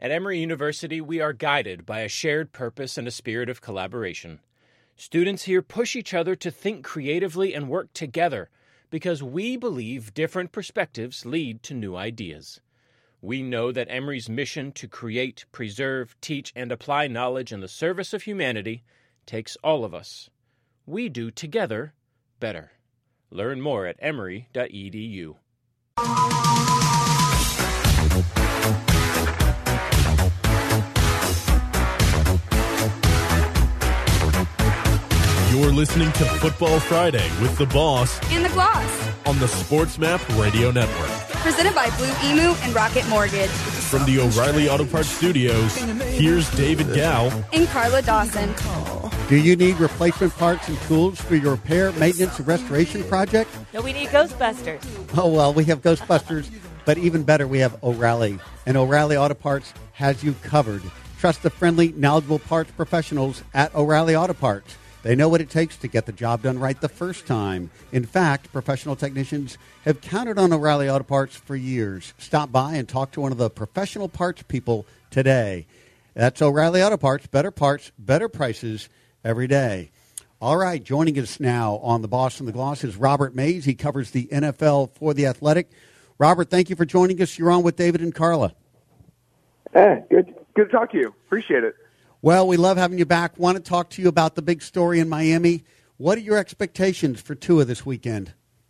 At Emory University, we are guided by a shared purpose and a spirit of collaboration. Students here push each other to think creatively and work together because we believe different perspectives lead to new ideas. We know that Emory's mission to create, preserve, teach, and apply knowledge in the service of humanity takes all of us. We do together better. Learn more at emory.edu. You're listening to Football Friday with the Boss and the Gloss on the SportsMap Radio Network. Presented by Blue Emu and Rocket Mortgage. From the O'Reilly Auto Parts Studios, here's David Gow and Carla Dawson. Do you need replacement parts and tools for your repair, maintenance, and restoration project? No, we need Ghostbusters. Oh, well, we have Ghostbusters, but even better, we have O'Reilly. And O'Reilly Auto Parts has you covered. Trust the friendly, knowledgeable parts professionals at O'Reilly Auto Parts. They know what it takes to get the job done right the first time. In fact, professional technicians have counted on O'Reilly Auto Parts for years. Stop by and talk to one of the professional parts people today. That's O'Reilly Auto Parts, better prices every day. All right, joining us now on The Boss and the Gloss is Robert Mays. He covers the NFL for The Athletic. Robert, thank you for joining us. You're on with David and Carla. Hey, good to talk to you. Appreciate it. Well, we love having you back. Want to talk to you about the big story in Miami. What are your expectations for Tua this weekend?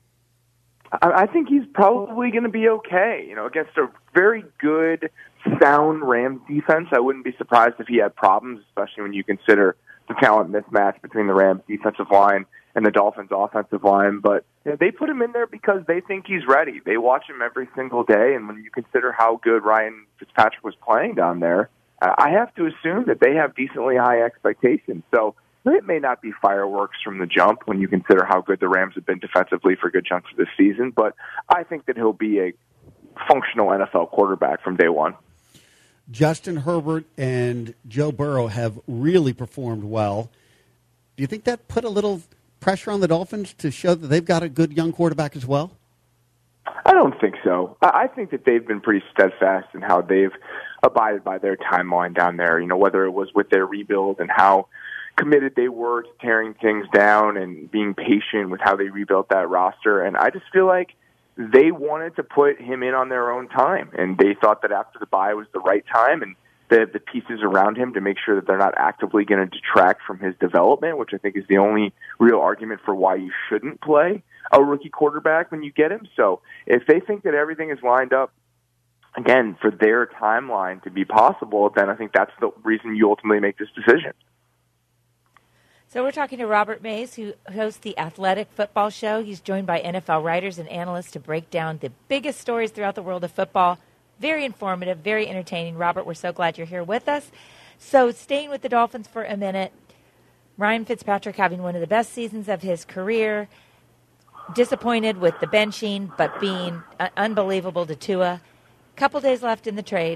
I think he's probably going to be okay. Against a very good, sound Rams defense, I wouldn't be surprised if he had problems, especially when you consider the talent mismatch between the Rams defensive line and the Dolphins offensive line. But they put him in there because they think he's ready. They watch him every single day, and when you consider how good Ryan Fitzpatrick was playing down there, I have to assume that they have decently high expectations. So it may not be fireworks from the jump when you consider how good the Rams have been defensively for good chunks of this season, but I think that he'll be a functional NFL quarterback from day one. Justin Herbert and Joe Burrow have really performed well. Do you think that put a little pressure on the Dolphins to show that they've got a good young quarterback as well? I don't think so. I think that they've been pretty steadfast in how they've abided by their timeline down there, whether it was with their rebuild and how committed they were to tearing things down and being patient with how they rebuilt that roster. And I just feel like they wanted to put him in on their own time, and they thought that after the bye was the right time, and the pieces around him to make sure that they're not actively going to detract from his development, which I think is the only real argument for why you shouldn't play a rookie quarterback when you get him. So if they think that everything is lined up, again, for their timeline to be possible, then I think that's the reason you ultimately make this decision. So we're talking to Robert Mays, who hosts the Athletic Football Show. He's joined by NFL writers and analysts to break down the biggest stories throughout the world of football. Very informative, very entertaining. Robert, we're so glad you're here with us. So staying with the Dolphins for a minute, Ryan Fitzpatrick having one of the best seasons of his career, disappointed with the benching, but being unbelievable to Tua. Couple days left in the trade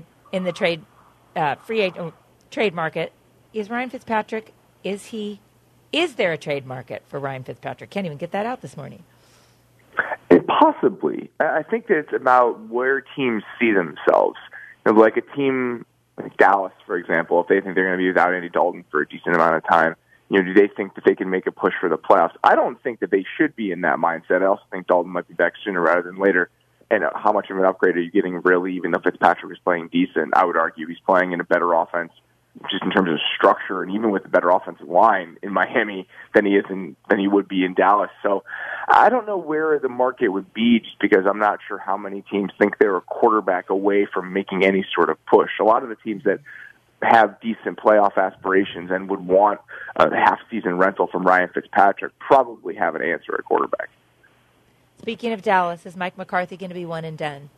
trade market. Is Ryan Fitzpatrick? Is there a trade market for Ryan Fitzpatrick? Can't even get that out this morning. Possibly. I think that it's about where teams see themselves. Like a team like Dallas, for example, if they think they're going to be without Andy Dalton for a decent amount of time, do they think that they can make a push for the playoffs? I don't think that they should be in that mindset. I also think Dalton might be back sooner rather than later. And how much of an upgrade are you getting really, even though Fitzpatrick is playing decent? I would argue he's playing in a better offense, just in terms of structure, and even with a better offensive line in Miami than he would be in Dallas. So I don't know where the market would be, just because I'm not sure how many teams think they're a quarterback away from making any sort of push. A lot of the teams that have decent playoff aspirations and would want a half-season rental from Ryan Fitzpatrick probably have an answer at quarterback. Speaking of Dallas, is Mike McCarthy going to be one and done?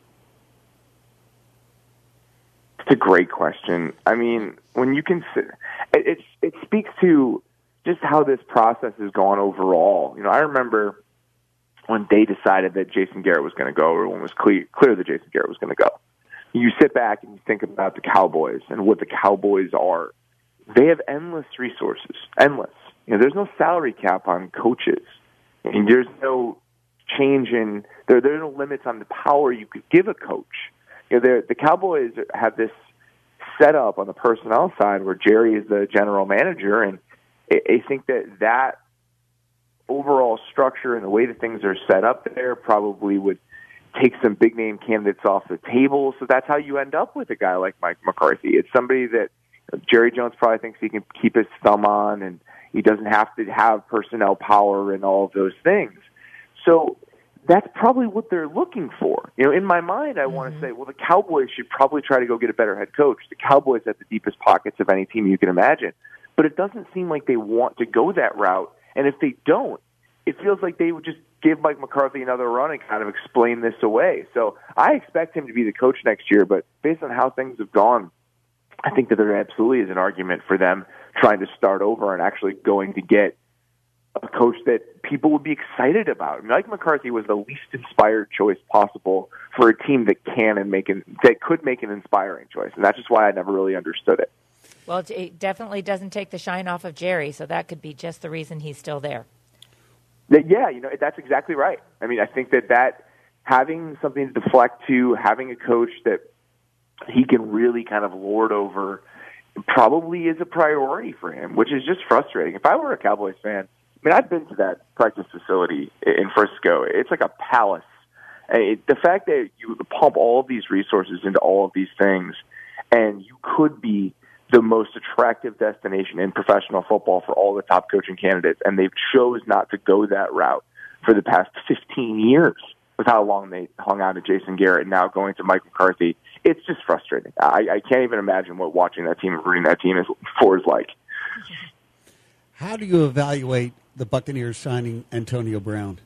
It's a great question. I mean, when you consider it speaks to just how this process has gone overall. I remember when they decided that Jason Garrett was going to go, or when it was clear that Jason Garrett was going to go. You sit back and you think about the Cowboys and what the Cowboys are. They have endless resources, endless. There's no salary cap on coaches, and there's no change in there are no limits on the power you could give a coach. The Cowboys have this set up on the personnel side where Jerry is the general manager, and I think that overall structure and the way that things are set up there probably would take some big-name candidates off the table. So that's how you end up with a guy like Mike McCarthy. It's somebody that Jerry Jones probably thinks he can keep his thumb on, and he doesn't have to have personnel power and all of those things. So that's probably what they're looking for. In my mind, I want to say, well, the Cowboys should probably try to go get a better head coach. The Cowboys have the deepest pockets of any team you can imagine. But it doesn't seem like they want to go that route. And if they don't, it feels like they would just give Mike McCarthy another run and kind of explain this away. So I expect him to be the coach next year, but based on how things have gone, I think that there absolutely is an argument for them trying to start over and actually going to get a coach that people would be excited about. Mike McCarthy was the least inspired choice possible for a team that could make an inspiring choice, and that's just why I never really understood it. Well, it definitely doesn't take the shine off of Jerry, so that could be just the reason he's still there. Yeah, that's exactly right. I mean, I think that having something to deflect to, having a coach that he can really kind of lord over probably is a priority for him, which is just frustrating. If I were a Cowboys fan, I've been to that practice facility in Frisco. It's like a palace. The fact that you pump all of these resources into all of these things, and you could be the most attractive destination in professional football for all the top coaching candidates, and they've chose not to go that route for the past 15 years with how long they hung on to Jason Garrett and now going to Mike McCarthy. It's just frustrating. I can't even imagine what watching that team and rooting that team is like. How do you evaluate the Buccaneers signing Antonio Brown?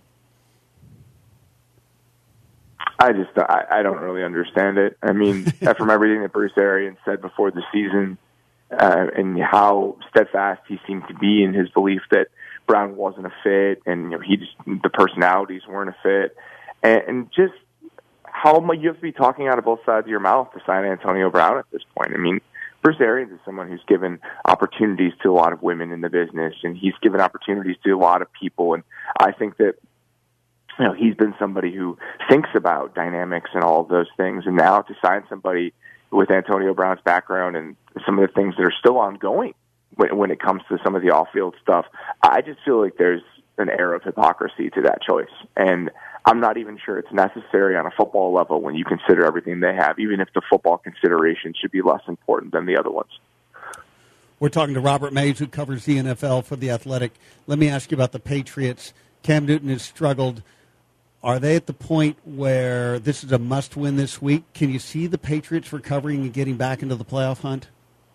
I don't really understand it. I mean, from everything that Bruce Arians said before the season, and how steadfast he seemed to be in his belief that Brown wasn't a fit, and the personalities weren't a fit, and just how much you have to be talking out of both sides of your mouth to sign Antonio Brown at this point. I mean, Bruce Arians is someone who's given opportunities to a lot of women in the business, and he's given opportunities to a lot of people, and I think that he's been somebody who thinks about dynamics and all of those things, and now to sign somebody with Antonio Brown's background and some of the things that are still ongoing when it comes to some of the off-field stuff, I just feel like there's an air of hypocrisy to that choice. And I'm not even sure it's necessary on a football level when you consider everything they have, even if the football consideration should be less important than the other ones. We're talking to Robert Mays, who covers the NFL for The Athletic. Let me ask you about the Patriots. Cam Newton has struggled. Are they at the point where this is a must-win this week? Can you see the Patriots recovering and getting back into the playoff hunt?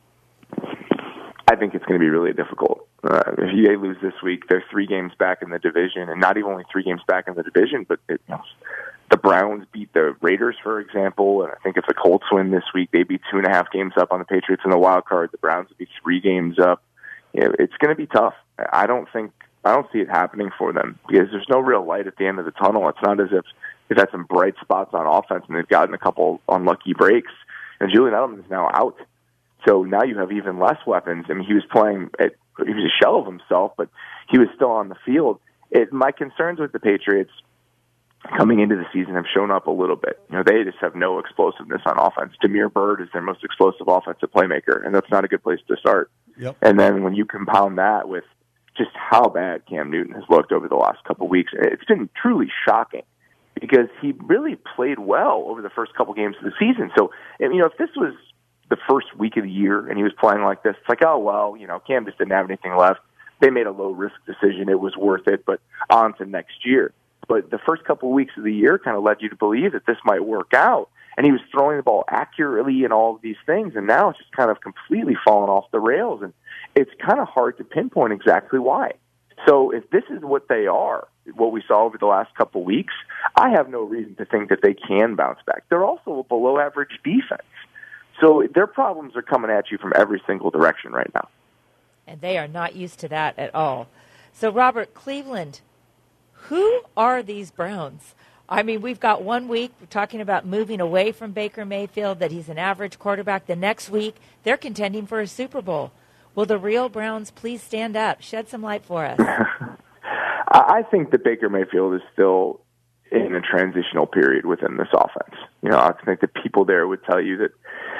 I think it's going to be really difficult. If they lose this week, they're 3 games back in the division, and not even only 3 games back in the division, but the Browns beat the Raiders, for example, and I think if the Colts win this week, they'd be 2.5 games up on the Patriots in the wild card. The Browns would be 3 games up. It's going to be tough. I don't see it happening for them because there's no real light at the end of the tunnel. It's not as if they've had some bright spots on offense and they've gotten a couple unlucky breaks. And Julian Edelman is now out. So now you have even less weapons. I mean, he was a shell of himself, but he was still on the field. My concerns with the Patriots coming into the season have shown up a little bit. They just have no explosiveness on offense. Jameer Byrd is their most explosive offensive playmaker, and that's not a good place to start. Yep. And then when you compound that with just how bad Cam Newton has looked over the last couple of weeks, it's been truly shocking because he really played well over the first couple games of the season. So, if this was the first week of the year and he was playing like this, it's like, oh, well, Cam just didn't have anything left. They made a low-risk decision. It was worth it, but on to next year. But the first couple of weeks of the year kind of led you to believe that this might work out. And he was throwing the ball accurately and all of these things, and now it's just kind of completely fallen off the rails. And it's kind of hard to pinpoint exactly why. So if this is what they are, what we saw over the last couple of weeks, I have no reason to think that they can bounce back. They're also a below-average defense. So their problems are coming at you from every single direction right now. And they are not used to that at all. So, Robert, Cleveland, who are these Browns? I mean, we've got 1 week we're talking about moving away from Baker Mayfield, that he's an average quarterback. The next week, they're contending for a Super Bowl. Will the real Browns please stand up? Shed some light for us. I think that Baker Mayfield is still in a transitional period within this offense. I think the people there would tell you that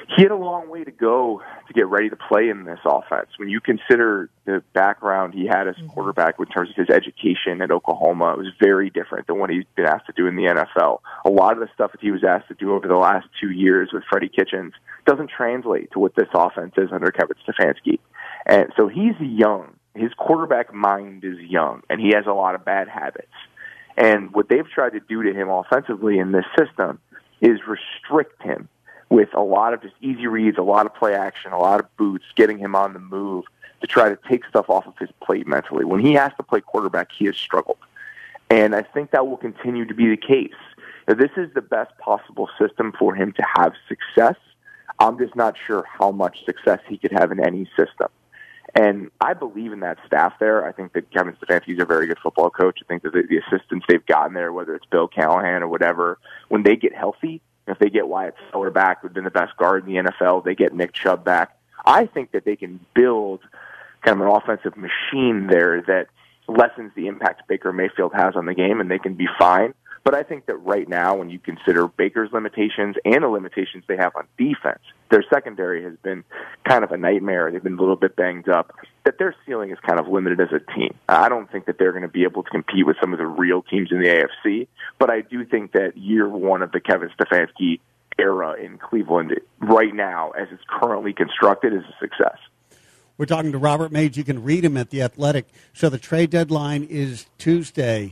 he had a long way to go to get ready to play in this offense. When you consider the background he had as quarterback in terms of his education at Oklahoma, it was very different than what he's been asked to do in the NFL. A lot of the stuff that he was asked to do over the last 2 years with Freddie Kitchens doesn't translate to what this offense is under Kevin Stefanski. And so he's young. His quarterback mind is young, and he has a lot of bad habits. And what they've tried to do to him offensively in this system is restrict him with a lot of just easy reads, a lot of play action, a lot of boots, getting him on the move to try to take stuff off of his plate mentally. When he has to play quarterback, he has struggled. And I think that will continue to be the case. Now, this is the best possible system for him to have success. I'm just not sure how much success he could have in any system. And I believe in that staff there. I think that Kevin Stefanski is a very good football coach. I think that the assistants they've gotten there, whether it's Bill Callahan or whatever, when they get healthy, if they get Wyatt Teller back, who's been the best guard in the NFL, they get Nick Chubb back, I think that they can build kind of an offensive machine there that lessens the impact Baker Mayfield has on the game, and they can be fine. But I think that right now, when you consider Baker's limitations and the limitations they have on defense, their secondary has been kind of a nightmare. They've been a little bit banged up. That their ceiling is kind of limited as a team. I don't think that they're going to be able to compete with some of the real teams in the AFC, but I do think that year one of the Kevin Stefanski era in Cleveland right now, as it's currently constructed, is a success. We're talking to Robert Mays. You can read him at The Athletic. So the trade deadline is Tuesday.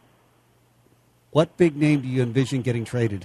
What big name do you envision getting traded?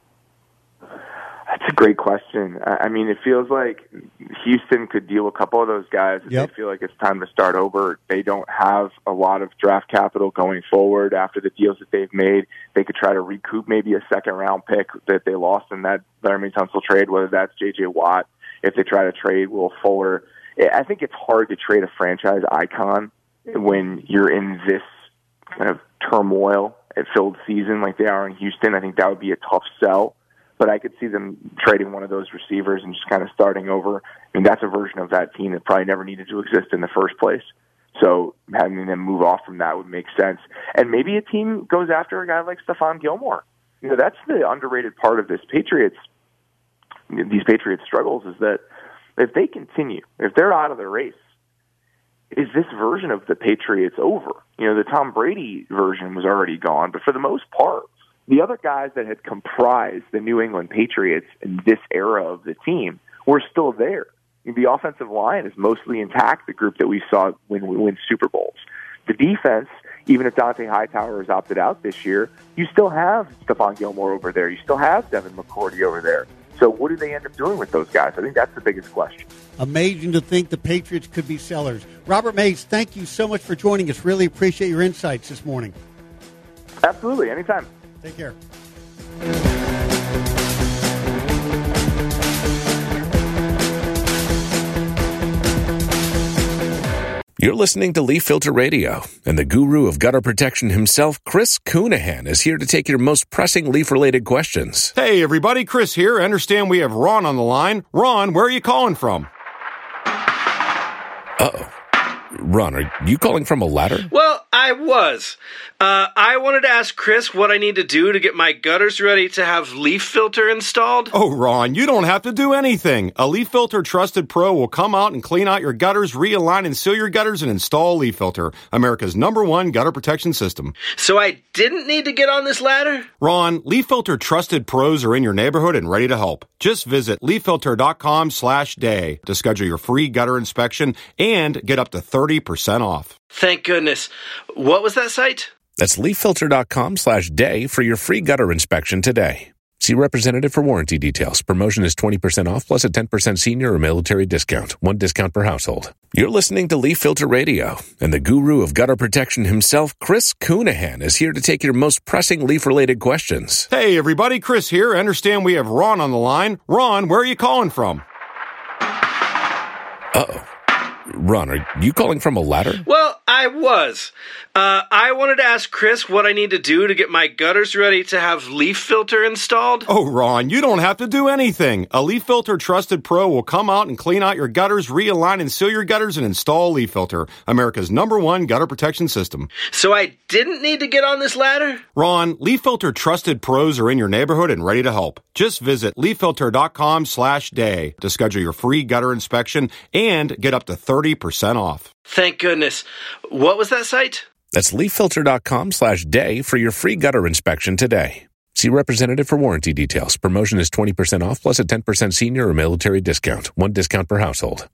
That's a great question. I mean, it feels like Houston could deal a couple of those guys if they feel like it's time to start over. They don't have a lot of draft capital going forward after the deals that they've made. They could try to recoup maybe a second-round pick that they lost in that Laremy Tunsil trade, whether that's J.J. Watt, if they try to trade Will Fuller. I think it's hard to trade a franchise icon when you're in this kind of turmoil at filled season like they are in Houston. I think that would be a tough sell, but I could see them trading one of those receivers and just kind of starting over. I mean, that's a version of that team that probably never needed to exist in the first place. So having them move off from that would make sense. And maybe a team goes after a guy like Stephon Gilmore. You know, that's the underrated part of these Patriots struggles, is that if they continue, if they're out of the race, is this version of the Patriots over? You know, the Tom Brady version was already gone, but for the most part, the other guys that had comprised the New England Patriots in this era of the team were still there. The offensive line is mostly intact, the group that we saw when we win Super Bowls. The defense, even if Dante Hightower has opted out this year, you still have Stephon Gilmore over there. You still have Devin McCourty over there. So what do they end up doing with those guys? I think that's the biggest question. Amazing to think the Patriots could be sellers. Robert Mays, thank you so much for joining us. Really appreciate your insights this morning. Absolutely. Anytime. Take care. You're listening to Leaf Filter Radio, and the guru of gutter protection himself, Chris Coonahan, is here to take your most pressing leaf-related questions. Hey, everybody, Chris here. I understand we have Ron on the line. Ron, where are you calling from? Uh-oh. Ron, are you calling from a ladder? Well, I was. I wanted to ask Chris what I need to do to get my gutters ready to have Leaf Filter installed. Oh, Ron, you don't have to do anything. A Leaf Filter Trusted Pro will come out and clean out your gutters, realign and seal your gutters, and install Leaf Filter, America's #1 gutter protection system. So I didn't need to get on this ladder? Ron, Leaf Filter Trusted Pros are in your neighborhood and ready to help. Just visit leaffilter.com/day to schedule your free gutter inspection and get up to 30% off. Thank goodness. What was that site? That's leaffilter.com/day for your free gutter inspection today. See representative for warranty details. Promotion is 20% off plus a 10% senior or military discount. One discount per household. You're listening to Leaf Filter Radio, and the guru of gutter protection himself, Chris Coonahan, is here to take your most pressing leaf-related questions. Hey, everybody, Chris here. I understand we have Ron on the line. Ron, where are you calling from? Uh-oh. Ron, are you calling from a ladder? Well, I was. I wanted to ask Chris what I need to do to get my gutters ready to have leaf filter installed. Oh, Ron, you don't have to do anything. A Leaf Filter Trusted Pro will come out and clean out your gutters, realign and seal your gutters, and install Leaf Filter, America's #1 gutter protection system. So I didn't need to get on this ladder? Ron, Leaf Filter Trusted Pros are in your neighborhood and ready to help. Just visit leaffilter.com/day to schedule your free gutter inspection and get up to 30% off. Thank goodness. What was that site? That's leaffilter.com/day for your free gutter inspection today. See representative for warranty details. Promotion is 20% off plus a 10% senior or military discount. One discount per household.